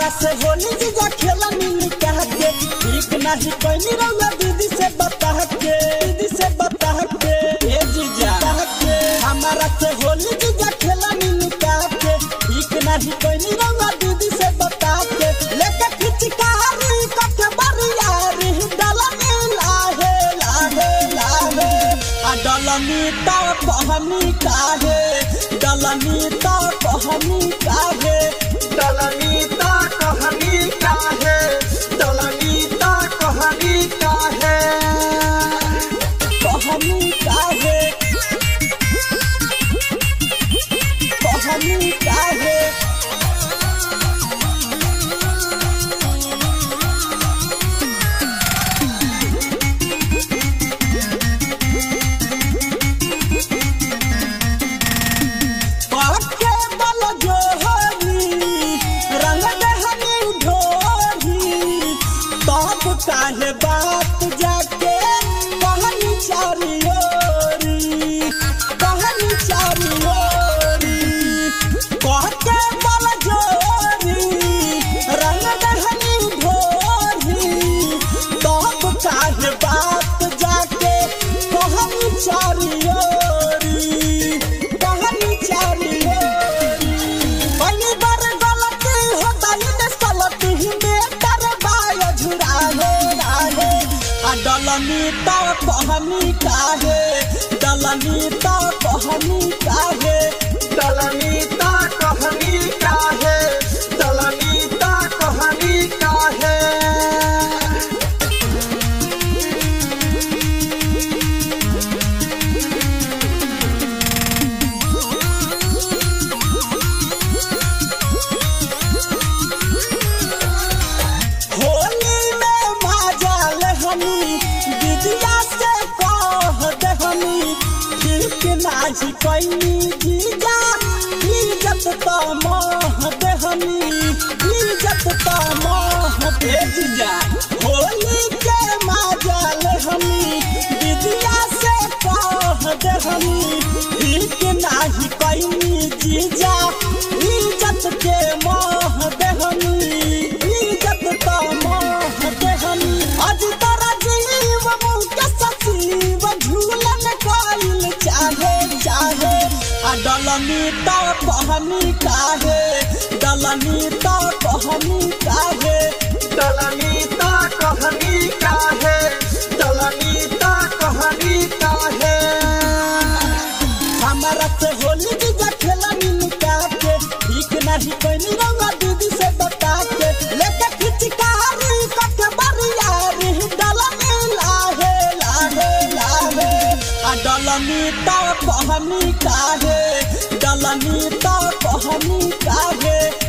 हमारा से होली जीजा खेला मिल कह के ठीक नहीं कोई रंगा दीदी से बता के ए जीजा के हमारा से होली जीजा खेला मिल कह के ठीक नहीं कोई रंगा दीदी से बता के लेके खिचकारी कके बरियारी डलनी लाहे आ डलनी ता कहनी काहे डलनी ता कहनी काहे डलनी ता कहनी काहे डलनी ता कहनी काहे कहनी काहे कहनी काहे काहे बात जाके कहनी चारी ओरी कहके बल जोरी रंग दहनी ढोरी तब काहे बात जाके कहनी चारी ओरी पहली बार गलती होता ही ने सलती में करवाए झुराए डलनी ता कहनी काहे डलनी ता कहनी काहे डलनी ता कहनी काहे डलनी ता कहनी काहे होली में माजल हमी दीदिया से कह दे हमी ठीक नाजी कोई जीजा इज्जत तो मोह दे हमी इज्जत तो मोह दे जीजा होली के माजल हमी दीदिया से कह दे हमी ठीक नाजी कोई जीजा इज्जत के मोह दे हमी इज्जत तो मोह दे हमी आज तारा जीव मुके ससीव झूलन कोइल चाहे आ डलनी ता कहनी काहे डलनी ता कहनी काहे डलनी ता कहनी काहे डलनी ता कहनी काहे हमारा से होली जीजा खेला मिल के ठीक नहीं कोई रंगा दीदी से बता के लेके खिचकारी कके बरियारी डलनी लाहे आ डलनी ता कहनी काहे डलनी ता कहनी काहे।